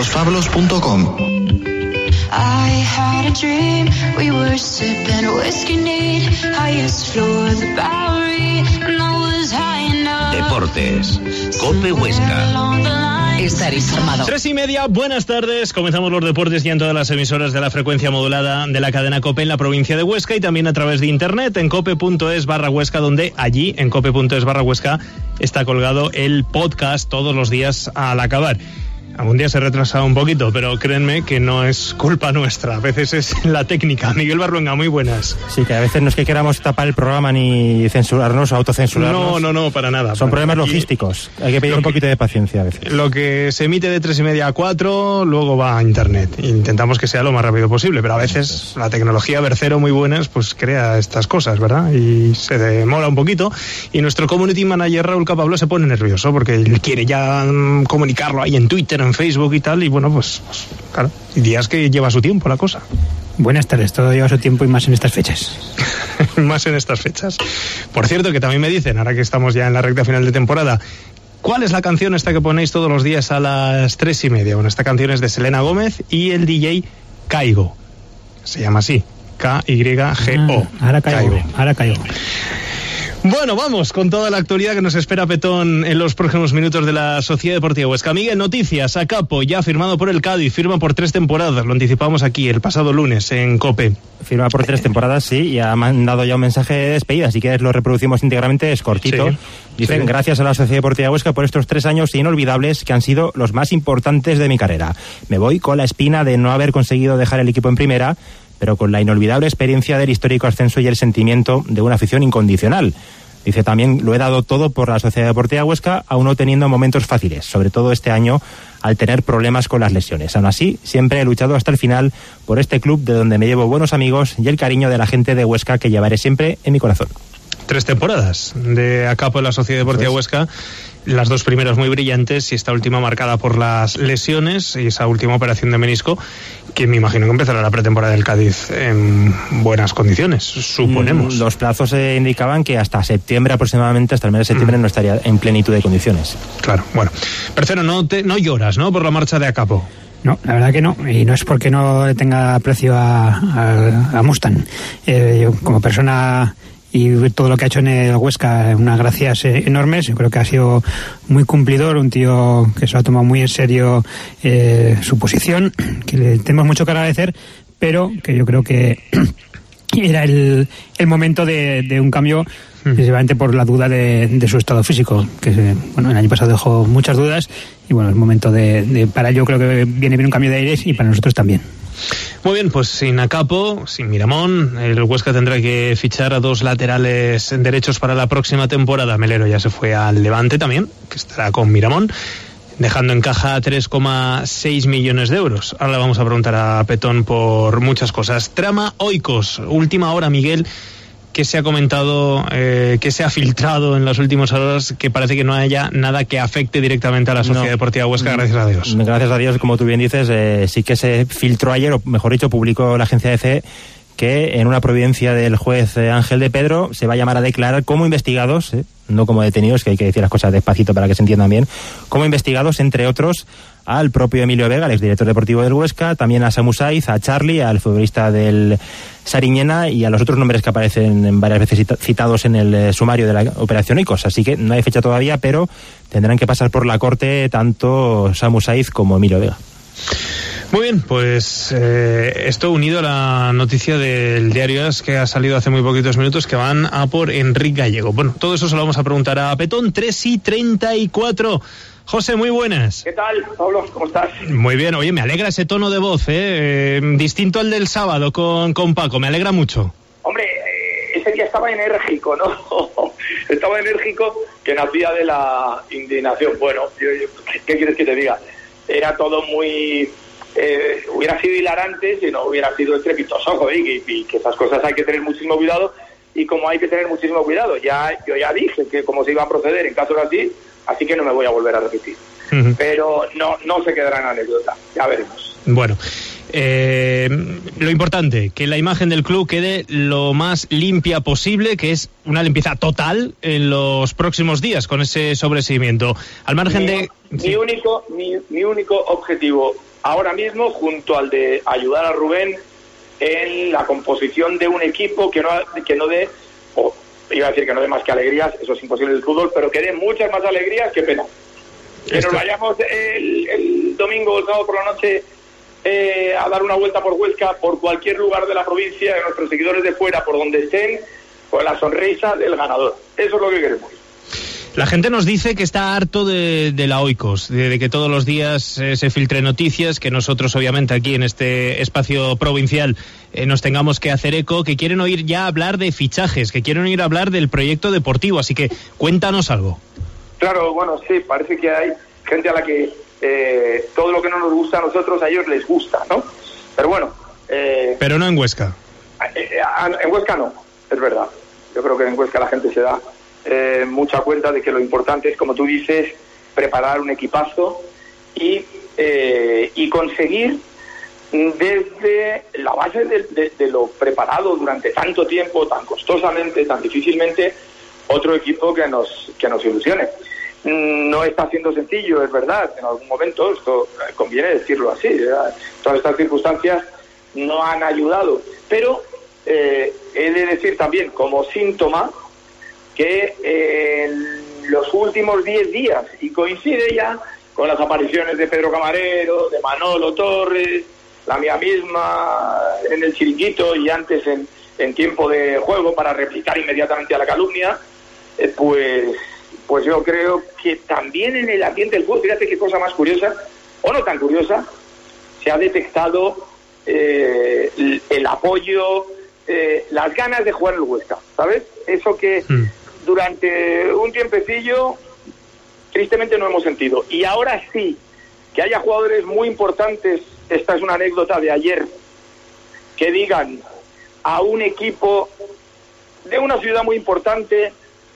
carlospablos.com. I had a dream, we were sipping whiskey neat, highest floor of the Bowery, and I was high enough. Deportes, COPE Huesca. Estar informado. 3:30, buenas tardes. Comenzamos los deportes ya en todas las emisoras de la frecuencia modulada de la cadena COPE en la provincia de Huesca y también a través de internet en cope.es/Huesca, donde allí en cope.es/Huesca está colgado el podcast todos los días al acabar. Algún día se ha retrasado un poquito, pero créanme que no es culpa nuestra. A veces es la técnica. Miguel Barruenga, muy buenas. Sí, que a veces no es que queramos tapar el programa ni censurarnos o autocensurarnos. No, para nada. Son problemas logísticos. Hay que pedir un poquito de paciencia a veces. Lo que se emite de 3:30 a 4, luego va a internet. Intentamos que sea lo más rápido posible, pero a veces la tecnología Bercero muy buenas pues crea estas cosas, ¿verdad? Y se demora un poquito. Y nuestro community manager Raúl Capablo se pone nervioso porque él quiere ya comunicarlo ahí en Twitter, en Facebook y tal, y bueno, pues claro, días que lleva su tiempo la cosa. Buenas tardes, todo lleva su tiempo y más en estas fechas. Más en estas fechas. Por cierto, que también me dicen, ahora que estamos ya en la recta final de temporada, ¿cuál es la canción esta que ponéis todos los días a las 3:30? Bueno, esta canción es de Selena Gómez y el DJ Caigo. Se llama así, K-Y-G-O. Ahora caigo. Bueno, vamos con toda la actualidad que nos espera Petón en los próximos minutos de la Sociedad Deportiva Huesca. Miguel, noticias. Acapo ya firmado por el Cádiz, firma por 3 temporadas. Lo anticipamos aquí el pasado lunes en COPE. Firma por 3 temporadas, sí, y ha mandado ya un mensaje de despedida. Si quieres lo reproducimos íntegramente, es cortito. Sí, dicen, sí. Gracias a la Sociedad Deportiva Huesca por estos 3 años inolvidables que han sido los más importantes de mi carrera. Me voy con la espina de no haber conseguido dejar el equipo en primera, pero con la inolvidable experiencia del histórico ascenso y el sentimiento de una afición incondicional. Dice también, lo he dado todo por la Sociedad Deportiva Huesca, aún no teniendo momentos fáciles, sobre todo este año al tener problemas con las lesiones. Aún así, siempre he luchado hasta el final por este club de donde me llevo buenos amigos y el cariño de la gente de Huesca que llevaré siempre en mi corazón. 3 temporadas de Acapo en la Sociedad Deportiva Huesca. Las 2 primeras muy brillantes y esta última marcada por las lesiones y esa última operación de menisco que me imagino que empezará la pretemporada del Cádiz en buenas condiciones, suponemos. Los plazos indicaban que hasta septiembre aproximadamente, hasta el mes de septiembre no estaría en plenitud de condiciones. Claro, bueno. Tercero, no lloras, ¿no?, por la marcha de Acapo. No, la verdad que no, y no es porque no tenga aprecio a Mustang. Yo como persona y todo lo que ha hecho en el Huesca, unas gracias enormes. Yo creo que ha sido muy cumplidor, un tío que se lo ha tomado muy en serio su posición, que le tenemos mucho que agradecer, pero que yo creo que era el momento de un cambio, principalmente por la duda de su estado físico, que bueno, el año pasado dejó muchas dudas, y bueno, es momento para yo creo que viene bien un cambio de aires y para nosotros también. Muy bien, pues sin Acapo, sin Miramón, el Huesca tendrá que fichar a 2 laterales derechos para la próxima temporada. Melero ya se fue al Levante también, que estará con Miramón, dejando en caja 3,6 millones de euros. Ahora le vamos a preguntar a Petón por muchas cosas. Trama Oikos, última hora, Miguel, que se ha comentado, que se ha filtrado en las últimas horas, que parece que no haya nada que afecte directamente a la Sociedad Deportiva Huesca, gracias a Dios. Gracias a Dios, como tú bien dices, sí que se filtró ayer, o mejor dicho, publicó la agencia EFE, que en una providencia del juez Ángel de Pedro se va a llamar a declarar como investigados, no como detenidos, que hay que decir las cosas despacito para que se entiendan bien, como investigados, entre otros, al propio Emilio Vega, el exdirector deportivo del Huesca, también a Samu Saiz, a Charlie, al futbolista del Sariñena y a los otros nombres que aparecen varias veces citados en el sumario de la operación Oikos. Así que no hay fecha todavía, pero tendrán que pasar por la corte tanto Samu Saiz como Emilio Vega. Muy bien, pues esto unido a la noticia del diario AS que ha salido hace muy poquitos minutos, que van a por Enrique Gallego. Bueno, todo eso se lo vamos a preguntar a Petón. 3:34. José, muy buenas. ¿Qué tal, Pablo? ¿Cómo estás? Muy bien. Oye, me alegra ese tono de voz, distinto al del sábado con Paco. Me alegra mucho. Hombre, ese día estaba enérgico, ¿no? Estaba enérgico, que nacía de la indignación. Bueno, ¿qué quieres que te diga? Era todo muy... hubiera sido hilarante si no hubiera sido estrepitoso, y que esas cosas hay que tener muchísimo cuidado, y como hay que tener muchísimo cuidado, yo ya dije que cómo se iba a proceder en casos así que no me voy a volver a repetir. Uh-huh. Pero no se quedará en anécdota, ya veremos. Bueno, lo importante, que la imagen del club quede lo más limpia posible, que es una limpieza total en los próximos días con ese sobreseimiento. Al margen mi único objetivo ahora mismo junto al de ayudar a Rubén en la composición de un equipo que no dé, iba a decir que no dé más que alegrías, eso es imposible del fútbol, pero que dé muchas más alegrías que pena. Que nos vayamos el domingo o el sábado por la noche a dar una vuelta por Huesca, por cualquier lugar de la provincia, de nuestros seguidores de fuera, por donde estén, con la sonrisa del ganador. Eso es lo que queremos. La gente nos dice que está harto de la Oikos, de que todos los días se filtren noticias, que nosotros obviamente aquí en este espacio provincial nos tengamos que hacer eco, que quieren oír ya hablar de fichajes, que quieren oír hablar del proyecto deportivo, así que cuéntanos algo. Claro, bueno, sí, parece que hay gente a la que todo lo que no nos gusta a nosotros, a ellos les gusta, ¿no? Pero bueno... pero no en Huesca. En Huesca no, es verdad. Yo creo que en Huesca la gente se da mucha cuenta de que lo importante es, como tú dices, preparar un equipazo y conseguir desde la base de lo preparado durante tanto tiempo, tan costosamente, tan difícilmente, otro equipo que nos ilusione. No está siendo sencillo, es verdad, en algún momento, esto conviene decirlo así, todas estas circunstancias no han ayudado, pero he de decir también como síntoma que en los últimos 10 días, y coincide ya con las apariciones de Pedro Camarero, de Manolo Torres, la mía misma en el chiringuito y antes en tiempo de juego para replicar inmediatamente a la calumnia, pues yo creo que también en el ambiente del fútbol, fíjate qué cosa más curiosa, o no tan curiosa, se ha detectado el apoyo, las ganas de jugar el Huesca, ¿sabes? Eso que durante un tiempecillo tristemente no hemos sentido. Y ahora sí, que haya jugadores muy importantes, esta es una anécdota de ayer, que digan a un equipo de una ciudad muy importante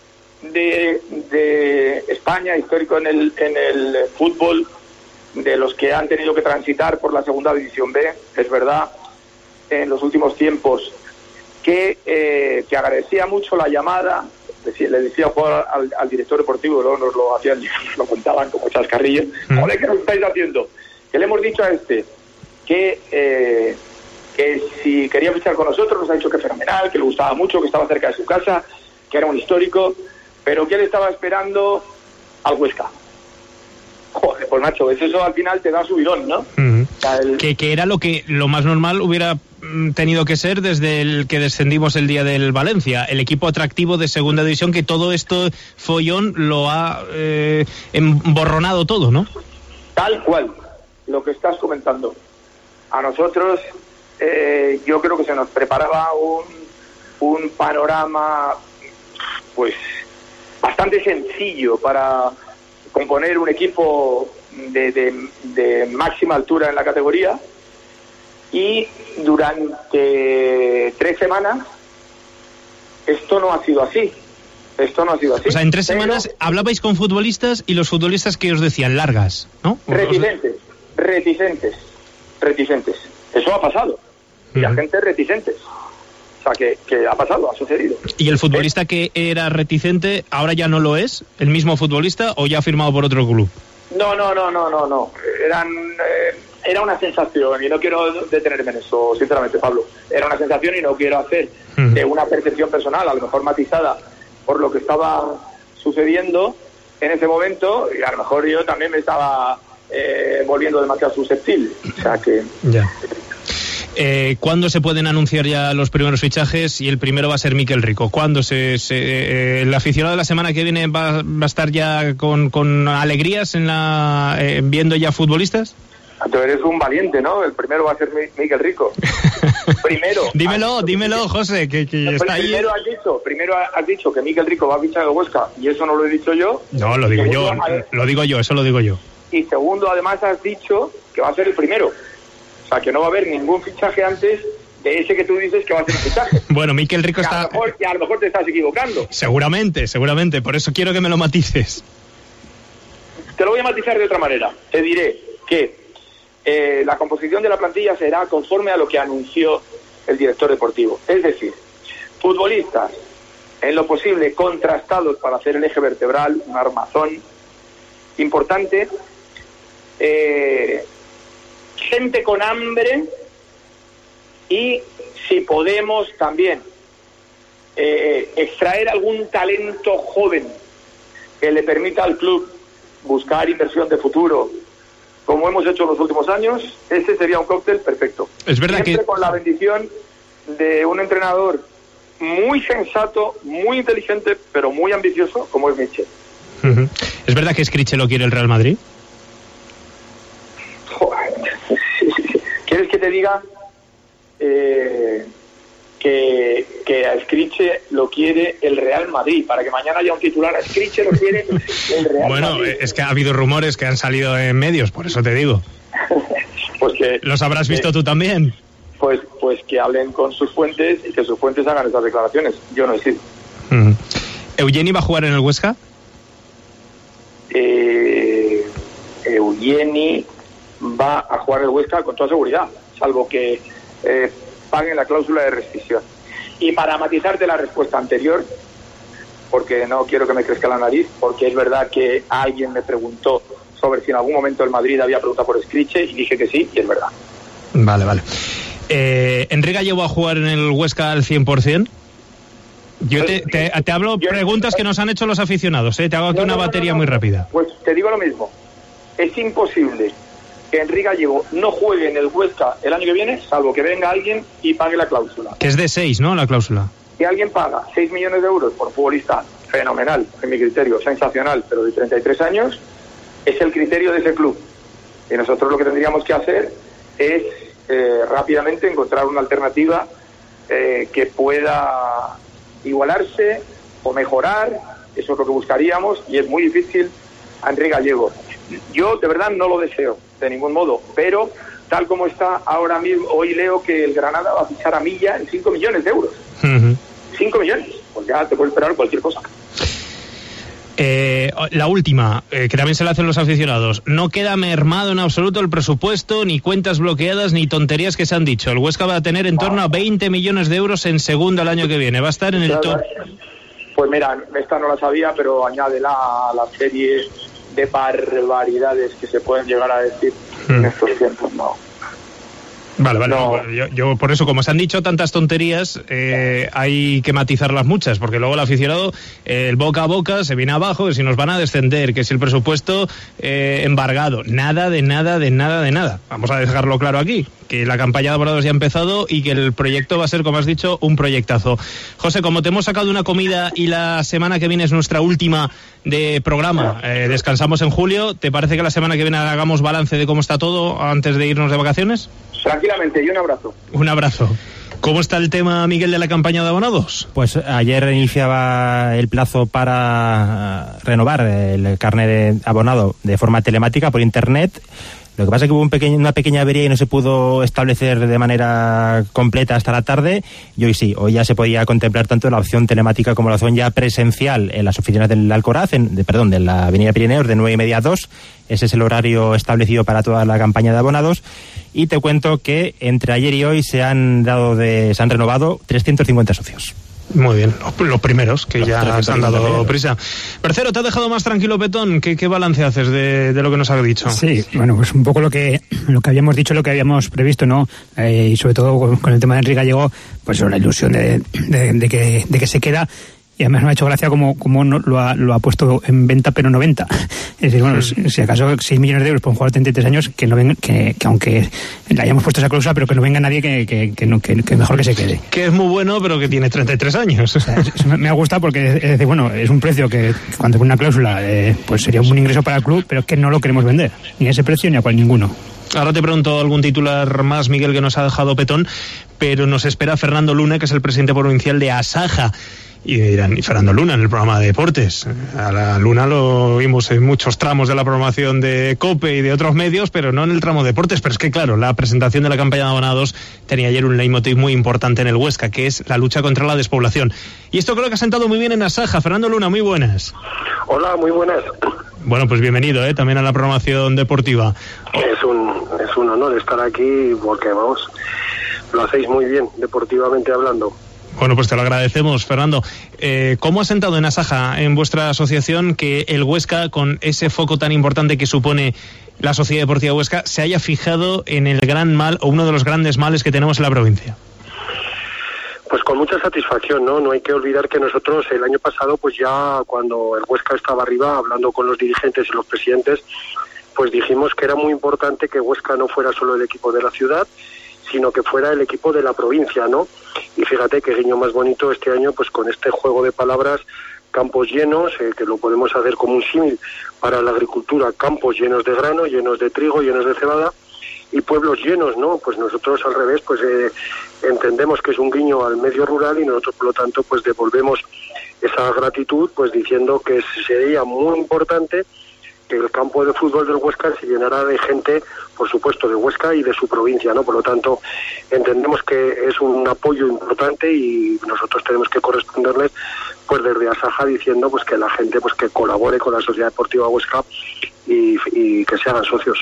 de España, histórico en el fútbol, de los que han tenido que transitar por la segunda división B, es verdad, en los últimos tiempos, que agradecía mucho la llamada. Le decía al director deportivo, luego nos lo hacían, nos lo contaban como chascarrillo. Joder, ¿qué nos estáis haciendo? Que le hemos dicho a que si quería fichar con nosotros, nos ha dicho que fenomenal, que le gustaba mucho, que estaba cerca de su casa, que era un histórico, pero que él estaba esperando al Huesca. Joder, pues macho, eso al final te da subidón, ¿no? O sea, que era lo más normal hubiera tenido que ser desde el que descendimos el día del Valencia, el equipo atractivo de segunda división, que todo esto follón lo ha emborronado todo, ¿no? Tal cual, lo que estás comentando. A nosotros yo creo que se nos preparaba un panorama pues bastante sencillo para componer un equipo de máxima altura en la categoría, y durante 3 semanas esto no ha sido así. O sea, en 3 semanas hablabais con futbolistas y los futbolistas que os decían largas, ¿no? Reticentes. Eso ha pasado. Y la gente reticentes. O sea, que ha pasado, ha sucedido. ¿Y el futbolista que era reticente ahora ya no lo es? ¿El mismo futbolista o ya ha firmado por otro club? No. Era una sensación, y no quiero detenerme en eso, sinceramente, Pablo. Era una sensación y no quiero hacer de una percepción personal, a lo mejor matizada por lo que estaba sucediendo en ese momento, y a lo mejor yo también me estaba volviendo demasiado susceptible. O sea que... Ya. ¿Cuándo se pueden anunciar ya los primeros fichajes? Y el primero va a ser Miquel Rico. ¿Cuándo el aficionado de la semana que viene va a estar ya con alegrías viendo ya futbolistas? Tú eres un valiente, ¿no? El primero va a ser Miquel Rico. Primero. dímelo, José, que está ahí. Primero has dicho que Miquel Rico va a fichar a Huesca, y eso no lo he dicho yo. No, lo digo yo. Eso lo digo yo. Y segundo, además, has dicho que va a ser el primero. O sea, que no va a haber ningún fichaje antes de ese que tú dices que va a ser el fichaje. Bueno, Miquel Rico está... A lo mejor te estás equivocando. Seguramente. Por eso quiero que me lo matices. Te lo voy a matizar de otra manera. Te diré que la composición de la plantilla será conforme a lo que anunció el director deportivo. Es decir, futbolistas, en lo posible, contrastados para hacer el eje vertebral, un armazón importante, gente con hambre y, si podemos, también extraer algún talento joven que le permita al club buscar inversión de futuro, como hemos hecho en los últimos años. Ese sería un cóctel perfecto. Es verdad siempre que... con la bendición de un entrenador muy sensato, muy inteligente, pero muy ambicioso, como es Michel. Uh-huh. ¿Es verdad que Scriche lo quiere el Real Madrid? Joder. ¿Quieres que te diga que a Scriche lo quiere el Real Madrid? Para que mañana haya un titular, a Scriche lo quiere el Real Madrid. Bueno, es que ha habido rumores que han salido en medios, por eso te digo. Pues que ¿los habrás visto tú también? Pues que hablen con sus fuentes y que sus fuentes hagan esas declaraciones. Yo no he sido. ¿Eugeni va a jugar en el Huesca? Eugeni va a jugar en el Huesca con toda seguridad, salvo que paguen la cláusula de rescisión. Y para matizarte la respuesta anterior, porque no quiero que me crezca la nariz, porque es verdad que alguien me preguntó sobre si en algún momento el Madrid había preguntado por Scriche y dije que sí, y es verdad. Vale. ¿Enrique Gallego va a jugar en el Huesca al 100%? Yo te hablo preguntas que nos han hecho los aficionados, Te hago aquí una batería muy rápida. Pues te digo lo mismo. Es imposible que Enrique Gallego no juegue en el Huesca el año que viene, salvo que venga alguien y pague la cláusula. Que es de 6, ¿no? La cláusula. Si alguien paga 6 millones de euros por futbolista, fenomenal, en mi criterio, sensacional, pero de 33 años, es el criterio de ese club. Y nosotros lo que tendríamos que hacer es rápidamente encontrar una alternativa que pueda igualarse o mejorar. Eso es lo que buscaríamos, y es muy difícil a Enrique Gallego. Yo de verdad no lo deseo de ningún modo, pero tal como está ahora mismo, hoy leo que el Granada va a fichar a Milla en 5 millones de euros. 5 millones, pues ya te puedes esperar cualquier cosa. La última, que también se la hacen los aficionados. No queda mermado en absoluto el presupuesto, ni cuentas bloqueadas, ni tonterías que se han dicho. El Huesca va a tener en torno a 20 millones de euros en segunda el año que viene. Va a estar en el top. Pues mira, esta no la sabía, pero añádela a la serie de barbaridades que se pueden llegar a decir en estos tiempos, ¿no? Vale. No. Yo por eso, como se han dicho tantas tonterías, hay que matizarlas muchas, porque luego el aficionado, el boca a boca se viene abajo, que si nos van a descender, que si el presupuesto embargado, nada. Vamos a dejarlo claro aquí, que la campaña de abonados ya ha empezado y que el proyecto va a ser, como has dicho, un proyectazo. José, como te hemos sacado una comida y la semana que viene es nuestra última de programa, descansamos en julio, ¿te parece que la semana que viene hagamos balance de cómo está todo antes de irnos de vacaciones? Tranquilamente, y un abrazo. Un abrazo. ¿Cómo está el tema, Miguel, de la campaña de abonados? Pues ayer iniciaba el plazo para renovar el carnet de abonado de forma telemática por internet. Lo que pasa es que hubo una pequeña avería y no se pudo establecer de manera completa hasta la tarde, y hoy sí, hoy ya se podía contemplar tanto la opción telemática como la opción ya presencial en las oficinas del Alcoraz, de la Avenida Pirineos, de 9:30 a 2. Ese es el horario establecido para toda la campaña de abonados. Y te cuento que entre ayer y hoy se han renovado 350 socios. Muy bien, los primeros que ya se han dado prisa. Tercero, ¿te ha dejado más tranquilo, Petón? ¿Qué balance haces de lo que nos ha dicho? Sí, bueno, pues un poco lo que habíamos dicho, lo que habíamos previsto, ¿no? Y sobre todo con el tema de Enrique Gallego, pues la ilusión de que se queda. Y además me ha hecho gracia como lo ha puesto en venta, pero no venta. Es decir, bueno, si acaso 6 millones de euros por un jugador de 33 años, que no venga, que aunque le hayamos puesto esa cláusula, pero que no venga nadie, que mejor que se quede. Que es muy bueno, pero que tiene 33 años. O sea, eso me ha gustado porque es decir, bueno, es un precio que cuando pone una cláusula, pues sería un buen ingreso para el club, pero es que no lo queremos vender, ni a ese precio ni a cual ninguno. Ahora te pregunto algún titular más, Miguel, que nos ha dejado Petón, pero nos espera Fernando Luna, que es el presidente provincial de Asaja. Y dirán, ¿y Fernando Luna en el programa de deportes? A la Luna lo vimos en muchos tramos de la programación de COPE y de otros medios, pero no en el tramo de deportes. Pero es que, claro, la presentación de la campaña de abonados tenía ayer un leitmotiv muy importante en el Huesca, que es la lucha contra la despoblación. Y esto creo que ha sentado muy bien en Asaja. Fernando Luna, muy buenas. Hola, muy buenas. Bueno, pues bienvenido también a la programación deportiva. Es un honor estar aquí porque, vamos, lo hacéis muy bien, deportivamente hablando. Bueno, pues te lo agradecemos, Fernando. ¿Cómo ha sentado en Asaja, en vuestra asociación, que el Huesca, con ese foco tan importante que supone la Sociedad Deportiva Huesca, se haya fijado en el gran mal o uno de los grandes males que tenemos en la provincia? Pues con mucha satisfacción, ¿no? No hay que olvidar que nosotros el año pasado, pues ya cuando el Huesca estaba arriba, hablando con los dirigentes y los presidentes, pues dijimos que era muy importante que Huesca no fuera solo el equipo de la ciudad, sino que fuera el equipo de la provincia, ¿no? Y fíjate qué guiño más bonito este año, pues con este juego de palabras, campos llenos, que lo podemos hacer como un símil para la agricultura, campos llenos de grano, llenos de trigo, llenos de cebada, y pueblos llenos, ¿no? Pues nosotros al revés, pues entendemos que es un guiño al medio rural y nosotros por lo tanto pues devolvemos esa gratitud, pues diciendo que sería muy importante que el campo de fútbol del Huesca se llenara de gente, por supuesto, de Huesca y de su provincia, ¿no? Por lo tanto, entendemos que es un apoyo importante y nosotros tenemos que corresponderles, pues desde Asaja, diciendo pues que la gente pues que colabore con la Sociedad Deportiva Huesca y que se hagan socios.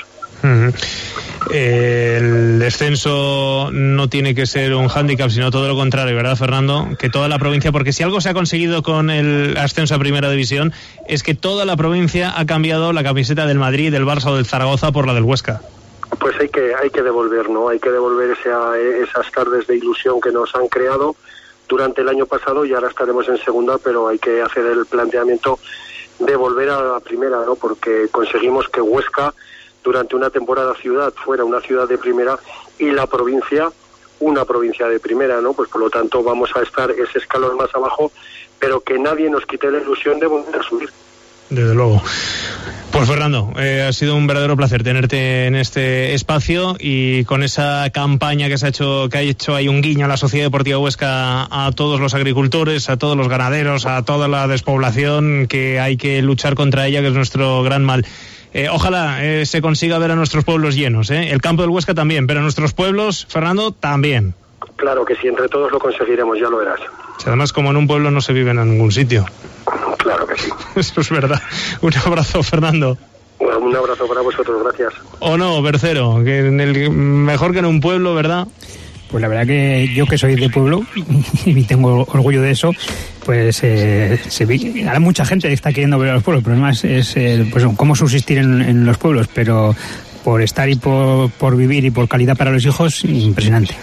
El descenso no tiene que ser un hándicap, sino todo lo contrario, ¿verdad, Fernando? Que toda la provincia, porque si algo se ha conseguido con el ascenso a Primera División es que toda la provincia ha cambiado la camiseta del Madrid, del Barça o del Zaragoza por la del Huesca. Pues hay que devolver, ¿no? Hay que devolver esas tardes de ilusión que nos han creado durante el año pasado y ahora estaremos en segunda, pero hay que hacer el planteamiento de volver a la primera, ¿no? Porque conseguimos que Huesca durante una temporada ciudad fuera una ciudad de primera y la provincia una provincia de primera, ¿no? Pues por lo tanto vamos a estar ese escalón más abajo, pero que nadie nos quite la ilusión de volver a subir. Desde luego. Pues Fernando, ha sido un verdadero placer tenerte en este espacio y con esa campaña que ha hecho ahí un guiño a la Sociedad Deportiva Huesca, a todos los agricultores, a todos los ganaderos, a toda la despoblación, que hay que luchar contra ella, que es nuestro gran mal. Ojalá se consiga ver a nuestros pueblos llenos, el campo del Huesca también, pero nuestros pueblos, Fernando, también. Claro que sí, entre todos lo conseguiremos, ya lo verás. Además, como en un pueblo no se vive en ningún sitio. Claro que sí. Eso es verdad. Un abrazo, Fernando. Un abrazo para vosotros, gracias. O no, Bercero, que mejor que en un pueblo, ¿verdad? Pues la verdad que yo, que soy de pueblo y tengo orgullo de eso, pues ahora mucha gente está queriendo ver a los pueblos. El problema es pues cómo subsistir en los pueblos, pero por estar y por vivir y por calidad para los hijos, impresionante.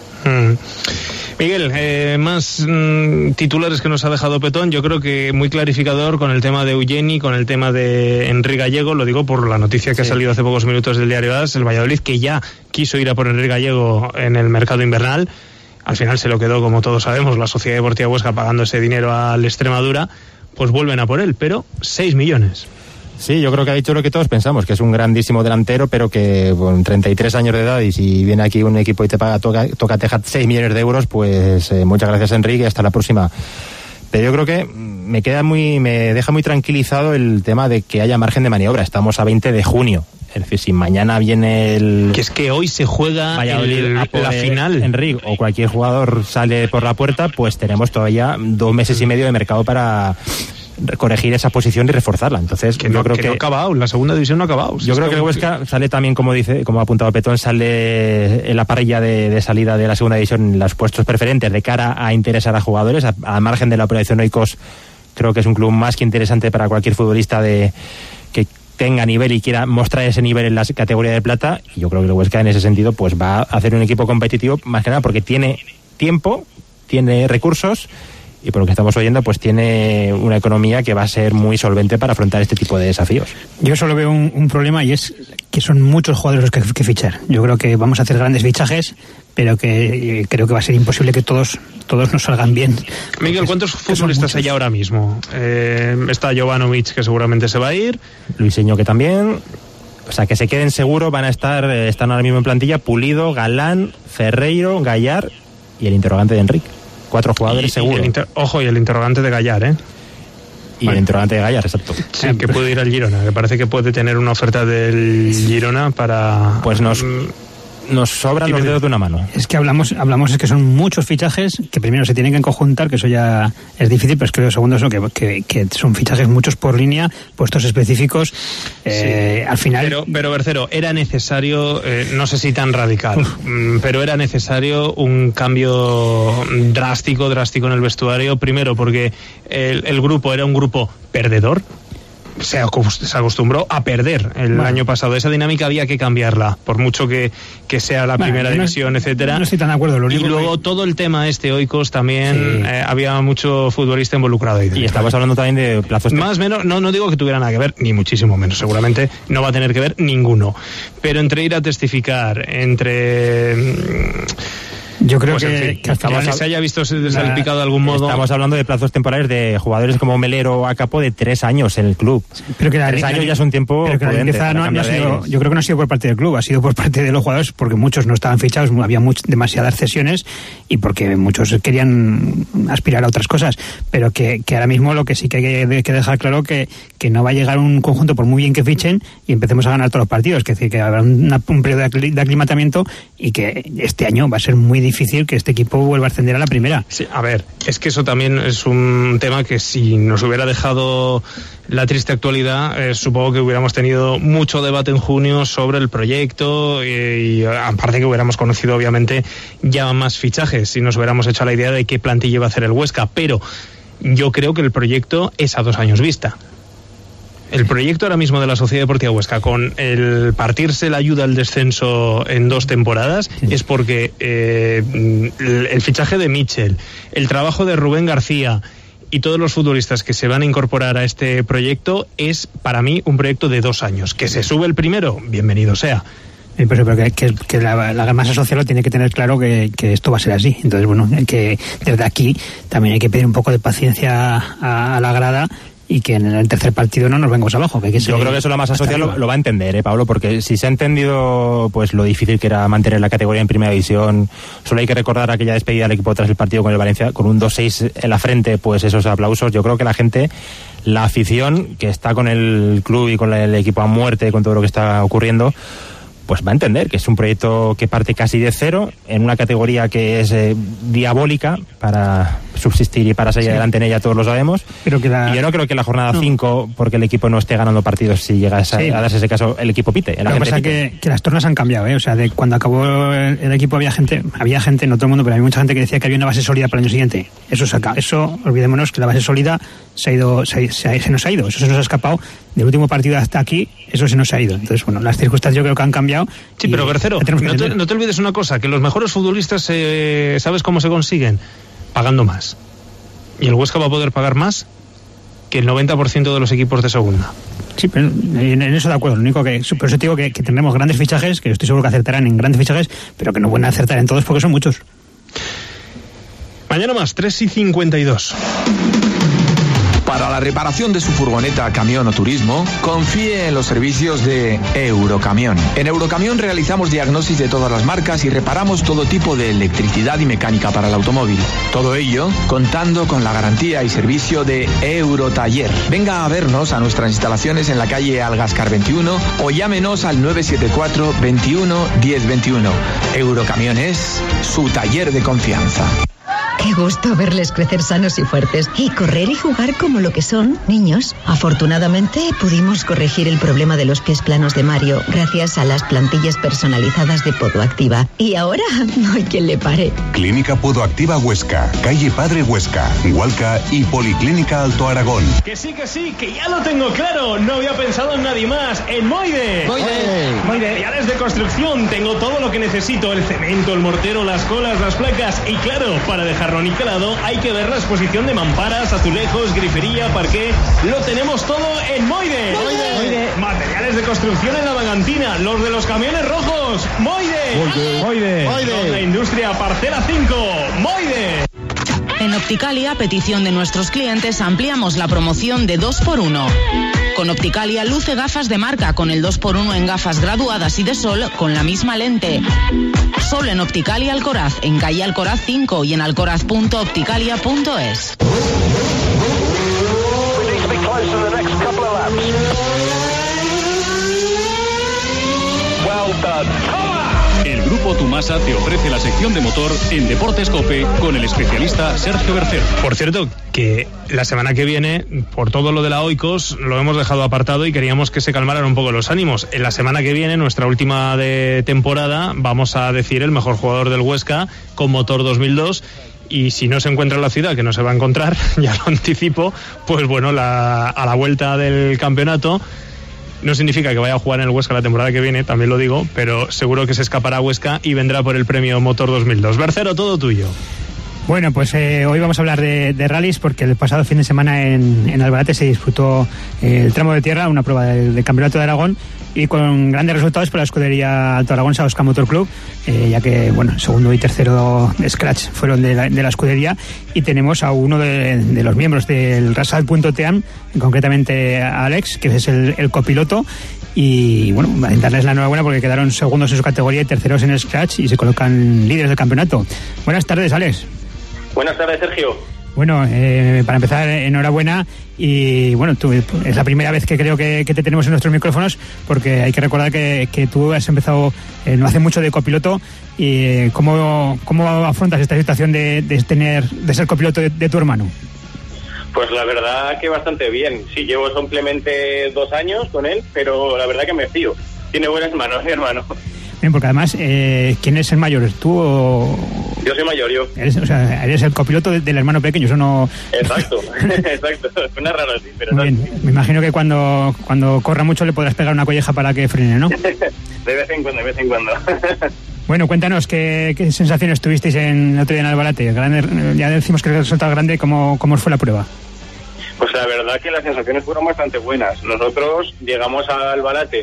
Miguel, más titulares que nos ha dejado Petón, yo creo que muy clarificador con el tema de Eugeni, con el tema de Enrique Gallego, lo digo por la noticia que ha salido hace pocos minutos del diario AS, el Valladolid, que ya quiso ir a por Enrique Gallego en el mercado invernal, al final se lo quedó, como todos sabemos, la Sociedad Deportiva Huesca pagando ese dinero al Extremadura, pues vuelven a por él, pero 6 millones. Sí, yo creo que ha dicho lo que todos pensamos, que es un grandísimo delantero, pero que con 33 años de edad, y si viene aquí un equipo y te paga, toca dejar 6 millones de euros, pues muchas gracias, Enrique, hasta la próxima. Pero yo creo que me deja muy tranquilizado el tema de que haya margen de maniobra. Estamos a 20 de junio. Es decir, si mañana viene que es que hoy se juega la final. Enrique o cualquier jugador sale por la puerta, pues tenemos todavía 2 meses y medio de mercado para corregir esa posición y reforzarla. Entonces yo creo que no ha acabado, la segunda división no ha acabado. Yo creo que el Huesca sale también, como ha apuntado Petón, sale en la parrilla de salida de la segunda división en los puestos preferentes de cara a interesar a jugadores, a margen de la operación Oikos. Creo que es un club más que interesante para cualquier futbolista que tenga nivel y quiera mostrar ese nivel en la categoría de plata, y yo creo que el Huesca en ese sentido pues va a hacer un equipo competitivo, más que nada porque tiene tiempo, tiene recursos, y por lo que estamos oyendo pues tiene una economía que va a ser muy solvente para afrontar este tipo de desafíos. Yo solo veo un problema, y es que son muchos jugadores los que fichar. Yo creo que vamos a hacer grandes fichajes, pero que creo que va a ser imposible que todos nos salgan bien. Miguel, ¿cuántos futbolistas hay ahora mismo? Está Jovanovic, que seguramente se va a ir. Luiseño, que también. O sea, que se queden seguros, están ahora mismo en plantilla Pulido, Galán, Ferreiro, Gallar y el interrogante de Enrique. 4 jugadores seguros. Ojo, y el interrogante de Gallar, ¿eh? Y el interrogante de Gallar, exacto. Sí, que puede ir al Girona, que parece que puede tener una oferta del Girona para... Pues nos sobran los dedos de una mano. Es que hablamos es que son muchos fichajes que primero se tienen que conjuntar, que eso ya es difícil, pero es que lo segundo es que son fichajes muchos por línea, puestos específicos. Al final... Pero Bercero, era necesario, no sé si tan radical, pero era necesario un cambio drástico en el vestuario. Primero porque el grupo era un grupo perdedor. Se acostumbró a perder el año pasado. Esa dinámica había que cambiarla, por mucho que sea la primera división, etcétera. No estoy tan de acuerdo. Y luego todo el tema Oikos también, había mucho futbolista involucrado ahí. Y estamos hablando también de plazos... Más o menos, no digo que tuviera nada que ver, ni muchísimo menos. Seguramente no va a tener que ver ninguno. Pero entre ir a testificar, yo creo pues que al final se haya visto salpicado de algún modo. Estamos hablando de plazos temporales de jugadores como Melero o Acapo de 3 años en el club. Pero que 3 años ya es un tiempo prudente. Yo creo que no ha sido por parte del club, ha sido por parte de los jugadores, porque muchos no estaban fichados, había demasiadas cesiones y porque muchos querían aspirar a otras cosas. Pero que ahora mismo lo que sí que hay que dejar claro que no va a llegar un conjunto, por muy bien que fichen, y empecemos a ganar todos los partidos. Es decir, que habrá un periodo de aclimatamiento y que este año va a ser muy difícil que este equipo vuelva a ascender a la primera. Sí, a ver, es que eso también es un tema que si nos hubiera dejado la triste actualidad, supongo que hubiéramos tenido mucho debate en junio sobre el proyecto y aparte que hubiéramos conocido obviamente ya más fichajes si nos hubiéramos hecho la idea de qué plantilla iba a hacer el Huesca, pero yo creo que el proyecto es a 2 años vista. El proyecto ahora mismo de la Sociedad Deportiva Huesca, con el partirse la ayuda al descenso en 2 temporadas, es porque el fichaje de Mitchell, el trabajo de Rubén García y todos los futbolistas que se van a incorporar a este proyecto es para mí un proyecto de 2 años. Que se sube el primero, bienvenido sea. Pero que la masa social lo tiene que tener claro que esto va a ser así. Entonces, bueno, que desde aquí también hay que pedir un poco de paciencia a la grada y que en el tercer partido no nos vengamos abajo. Yo creo que eso la masa social lo va a entender, Pablo, porque si se ha entendido pues lo difícil que era mantener la categoría en primera división, solo hay que recordar aquella despedida del equipo tras el partido con el Valencia, con un 2-6 en la frente, pues esos aplausos. Yo creo que la gente, la afición que está con el club y con el equipo a muerte, con todo lo que está ocurriendo, pues va a entender que es un proyecto que parte casi de cero, en una categoría que es diabólica para subsistir y para salir adelante en ella, todos lo sabemos. Pero y yo no creo que la jornada 5, porque el equipo no esté ganando partidos, si llega a darse ese caso, el equipo pite. Lo que pasa es que las tornas han cambiado, O sea, de cuando acabó el equipo había gente, no todo el mundo, pero había mucha gente que decía que había una base sólida para el año siguiente. Eso olvidémonos que la base sólida se nos ha ido, eso se nos ha escapado. Del último partido hasta aquí, eso se nos ha ido. Entonces, bueno, las circunstancias yo creo que han cambiado. Sí, pero Bercero, no te olvides una cosa, que los mejores futbolistas, ¿sabes cómo se consiguen? Pagando más. Y el Huesca va a poder pagar más que el 90% de los equipos de segunda. Sí, pero en eso de acuerdo. Lo único que, por eso te digo que tendremos grandes fichajes, que estoy seguro que acertarán en grandes fichajes, pero que no van a acertar en todos porque son muchos. Mañana más, 3:52. Para la reparación de su furgoneta, camión o turismo, confíe en los servicios de Eurocamión. En Eurocamión realizamos diagnosis de todas las marcas y reparamos todo tipo de electricidad y mecánica para el automóvil. Todo ello contando con la garantía y servicio de Eurotaller. Venga a vernos a nuestras instalaciones en la calle Algascar 21 o llámenos al 974 21 10 21. Eurocamión es su taller de confianza. Qué gusto verles crecer sanos y fuertes y correr y jugar como lo que son, niños. Afortunadamente pudimos corregir el problema de los pies planos de Mario gracias a las plantillas personalizadas de Podoactiva. Y ahora no hay quien le pare. Clínica Podoactiva Huesca, calle Padre Huesca, Hualca y Policlínica Alto Aragón. Que sí, que ya lo tengo claro. No había pensado en nadie más. En Moide. Materiales de construcción. Tengo todo lo que necesito. El cemento, el mortero, las colas, las placas. Y claro, para dejarlo niquelado hay que ver la exposición de mamparas, azulejos, grifería, parqué. Lo tenemos todo en Moide. Materiales de construcción en la Vagantina. Los de los camiones rojos. Moide. La industria Parcela 5. Moide. En Opticalia, a petición de nuestros clientes, ampliamos la promoción de 2x1. Con Opticalia luce gafas de marca con el 2x1 en gafas graduadas y de sol con la misma lente. Solo en Opticalia Alcoraz, en calle Alcoraz 5 y en alcoraz.opticalia.es. El grupo Grupo Tumasa te ofrece la sección de motor en Deportes COPE con el especialista Sergio Bercero. Por cierto, que la semana que viene, por todo lo de la Oikos, lo hemos dejado apartado y queríamos que se calmaran un poco los ánimos. En la semana que viene, nuestra última de temporada, vamos a decir el mejor jugador del Huesca con motor 2002. Y si no se encuentra en la ciudad, que no se va a encontrar, ya lo anticipo, pues bueno, a la vuelta del campeonato, no significa que vaya a jugar en el Huesca la temporada que viene, también lo digo, pero seguro que se escapará a Huesca y vendrá por el premio Motor 2002. Bercero, todo tuyo. Bueno, pues hoy vamos a hablar de rallies porque el pasado fin de semana en Albarate se disputó el tramo de tierra, una prueba del Campeonato de Aragón, y con grandes resultados para la escudería Alto Aragón Saosca Motor Club, ya que bueno, segundo y tercero Scratch fueron de la escudería, y tenemos a uno de los miembros del Rasal.team, concretamente a Alex, que es el copiloto, y bueno, darles la enhorabuena porque quedaron segundos en su categoría y terceros en Scratch y se colocan líderes del campeonato. Buenas tardes, Alex. Buenas tardes, Sergio. Bueno, para empezar, enhorabuena, y bueno, tú, es la primera vez que creo que te tenemos en nuestros micrófonos, porque hay que recordar que tú has empezado no hace mucho de copiloto. Y ¿cómo afrontas esta situación de ser copiloto de tu hermano? Pues la verdad que bastante bien. Sí, llevo simplemente 2 años con él, pero la verdad que me fío. Tiene buenas manos, mi hermano. Bien, porque además, ¿quién es el mayor? ¿Tú o...? Yo soy mayor, yo. Eres el copiloto del hermano pequeño, eso no... Exacto, exacto. Suena raro así, pero... Muy bien. Me imagino que cuando corra mucho le podrás pegar una colleja para que frene, ¿no? De vez en cuando. Bueno, cuéntanos, ¿qué sensaciones tuvisteis el otro día en Albarate? Ya decimos que el resultado grande, ¿cómo fue la prueba? Pues la verdad que las sensaciones fueron bastante buenas. Nosotros llegamos a Albarate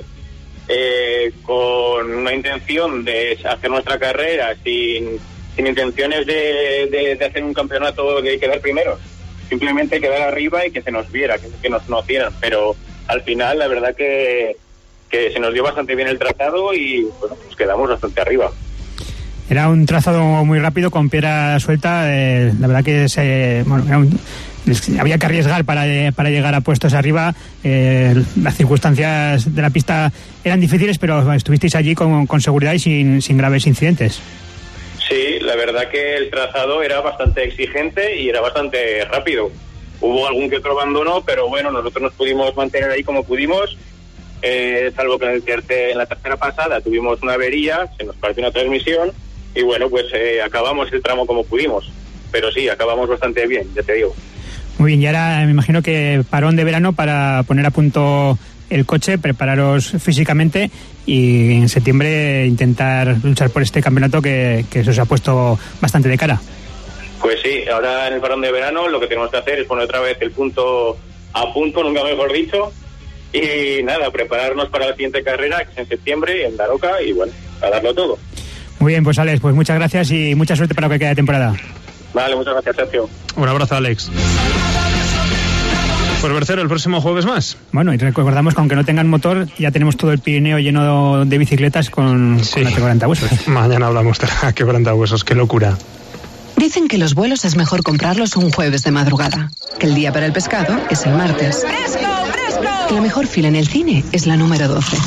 con una intención de hacer nuestra carrera sin intenciones de hacer un campeonato de quedar primeros, simplemente quedar arriba y que se nos viera, que nos conocieran, pero al final la verdad que se nos dio bastante bien el trazado y bueno, pues quedamos bastante arriba. Era un trazado muy rápido con piedra suelta, la verdad que había que arriesgar para llegar a puestos arriba. Las circunstancias de la pista eran difíciles, pero estuvisteis allí con seguridad y sin graves incidentes. Sí, la verdad que el trazado era bastante exigente y era bastante rápido. Hubo algún que otro abandono, pero bueno, nosotros nos pudimos mantener ahí como pudimos, salvo que en la tercera pasada tuvimos una avería, se nos partió una transmisión y bueno, pues acabamos el tramo como pudimos. Pero sí, acabamos bastante bien, ya te digo. Muy bien, y ahora me imagino que parón de verano para poner a punto el coche, prepararos físicamente y en septiembre intentar luchar por este campeonato que se os ha puesto bastante de cara. Pues sí, ahora en el parón de verano lo que tenemos que hacer es poner otra vez el punto a punto, nunca mejor dicho, y nada, prepararnos para la siguiente carrera, que es en septiembre, en Daroca, y bueno, a darlo todo. Muy bien, pues Alex, pues muchas gracias y mucha suerte para lo que queda de temporada. Vale, muchas gracias, Sergio. Un abrazo, Alex. Pues Bercero, el próximo jueves más. Bueno, y recordamos que aunque no tengan motor, ya tenemos todo el Pirineo lleno de bicicletas con la quebrantahuesos. Mañana hablamos de la quebrantahuesos, qué locura. Dicen que los vuelos es mejor comprarlos un jueves de madrugada, que el día para el pescado es el martes, que la mejor fila en el cine es la número 12.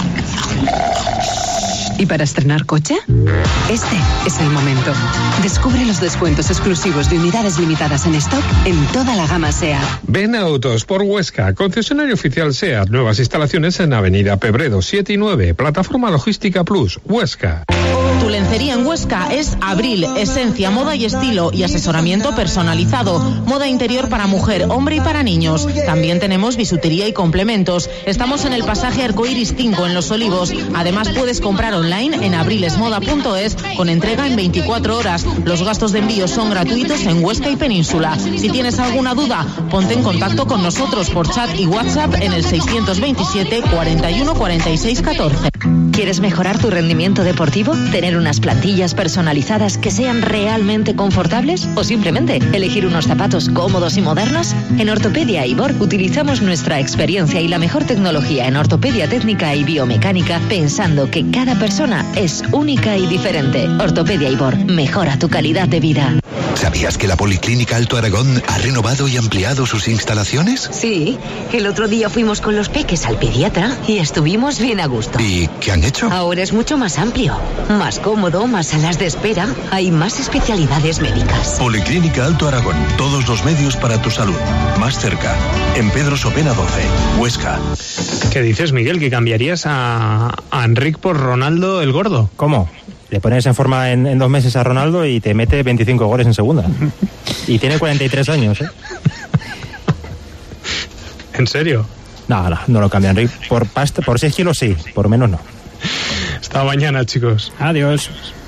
¿Y para estrenar coche? Este es el momento. Descubre los descuentos exclusivos de unidades limitadas en stock en toda la gama SEAT. Ven a Autos por Huesca, concesionario oficial SEAT, nuevas instalaciones en Avenida Pebredo 7 y 9, Plataforma Logística Plus, Huesca. Tu lencería en Huesca es Abril, esencia, moda y estilo y asesoramiento personalizado. Moda interior para mujer, hombre y para niños. También tenemos bisutería y complementos. Estamos en el pasaje Arcoiris 5 en Los Olivos. Además puedes comprar online en abrilesmoda.es con entrega en 24 horas. Los gastos de envío son gratuitos en Huesca y Península. Si tienes alguna duda, ponte en contacto con nosotros por chat y WhatsApp en el 627 41 46 14. ¿Quieres mejorar tu rendimiento deportivo? ¿Tener unas plantillas personalizadas que sean realmente confortables? ¿O simplemente elegir unos zapatos cómodos y modernos? En Ortopedia Ibor utilizamos nuestra experiencia y la mejor tecnología en ortopedia técnica y biomecánica, pensando que cada persona es única y diferente. Ortopedia Ibor, mejora tu calidad de vida. ¿Sabías que la Policlínica Alto Aragón ha renovado y ampliado sus instalaciones? Sí, el otro día fuimos con los peques al pediatra y estuvimos bien a gusto. ¿Y qué han hecho? Ahora es mucho más amplio, más cómodo, más salas de espera, hay más especialidades médicas. Policlínica Alto Aragón, todos los medios para tu salud. Más cerca, en Pedro Sopena 12, Huesca. ¿Qué dices, Miguel? ¿Que cambiarías a Enric por Ronaldo el Gordo? ¿Cómo? Le pones en forma en 2 meses a Ronaldo y te mete 25 goles en segunda. Y tiene 43 años, ¿eh? ¿En serio? No lo cambia Enric. Por 6 kilos sí, por menos no. Hasta mañana, chicos. Adiós.